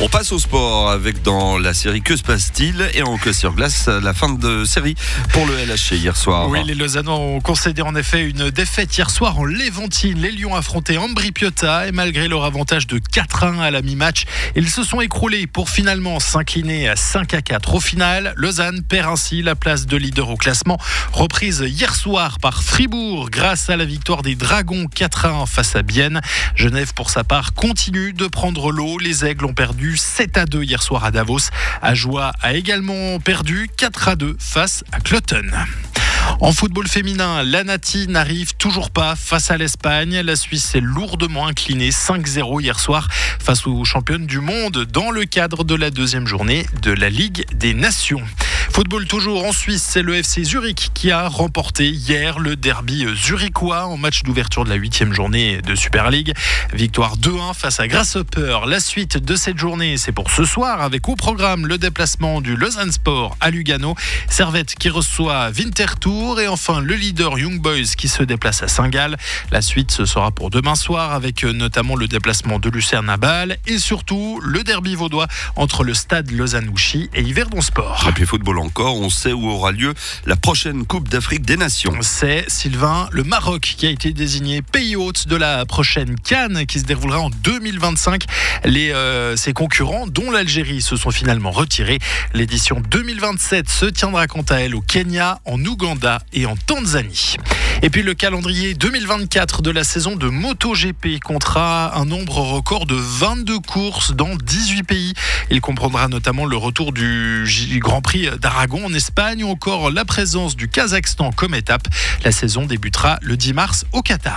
On passe au sport avec dans la série Que se passe-t-il et en hockey sur glace la fin de série pour le LHC hier soir. Oui, les Lausannois ont concédé en effet une défaite hier soir en Léventine. Les Lions affrontaient Ambri Piotta et malgré leur avantage de 4-1 à la mi-match, ils se sont écroulés pour finalement s'incliner à 5-4. Au final, Lausanne perd ainsi la place de leader au classement, reprise hier soir par Fribourg grâce à la victoire des Dragons 4-1 face à Bienne. Genève pour sa part continue de prendre l'eau. Les Aigles ont perdu 7-2 hier soir à Davos. Ajoie a également perdu 4-2 face à Cloton. En football féminin, l'Anati n'arrive toujours pas face à l'Espagne. La Suisse s'est lourdement inclinée 5-0 hier soir face aux championnes du monde dans le cadre de la deuxième journée de la Ligue des Nations. Football toujours en Suisse, c'est le FC Zurich qui a remporté hier le derby zurichois en match d'ouverture de la 8e journée de Super League. Victoire 2-1 face à Grasshopper. La suite de cette journée, c'est pour ce soir avec au programme le déplacement du Lausanne Sport à Lugano. Servette qui reçoit Winterthur et enfin le leader Young Boys qui se déplace à Saint-Gall. La suite, ce sera pour demain soir avec notamment le déplacement de Lucerne à Bâle et surtout le derby vaudois entre le stade Lausanne-Ouchy et Yverdon Sport. Et puis football encore, on sait où aura lieu la prochaine Coupe d'Afrique des Nations. C'est, Sylvain, le Maroc qui a été désigné pays hôte de la prochaine CAN qui se déroulera en 2025. Ses concurrents, dont l'Algérie, se sont finalement retirés. L'édition 2027 se tiendra quant à elle au Kenya, en Ouganda et en Tanzanie. Et puis le calendrier 2024 de la saison de MotoGP comptera un nombre record de 22 courses dans 18 pays. Il comprendra notamment le retour du Grand Prix d'Aragon en Espagne ou encore la présence du Kazakhstan comme étape. La saison débutera le 10 mars au Qatar.